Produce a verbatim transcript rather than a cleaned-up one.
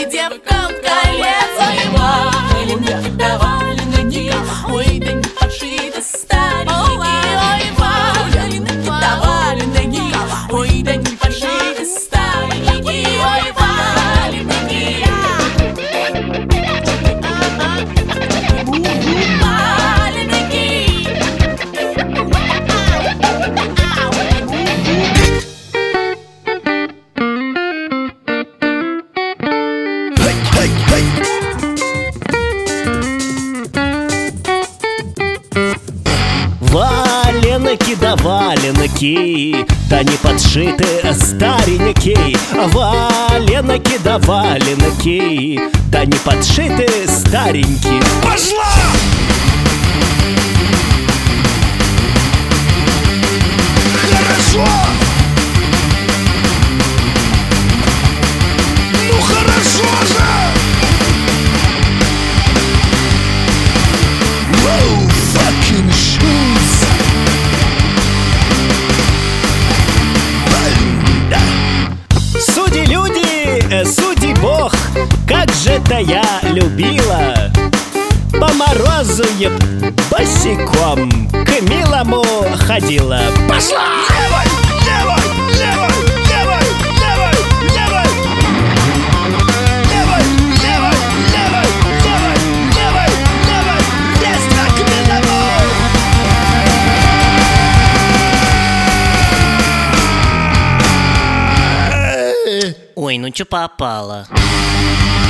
и девкам колец. Ой, валенки, да валенки, ой, да не подшиты старенькие. Ой, валенки, да валенки, ой, да не подшиты старенькие. Ой, валенки. Валенки да валенки, да не подшиты старенькие. Валенки да валенки, да не подшиты старенькие. Пошла! Хорошо! Ну хорошо же! Whoa, fucking shoes! Суди люди, э, суди Бог, как же-то я любила по морозу я босиком к милому ходила. Пошла! Левой, левой, левой, левой, левой, левой! Левой, левой, левой, левой, левой, левой! Есть так милому! Ой, ну чё попало?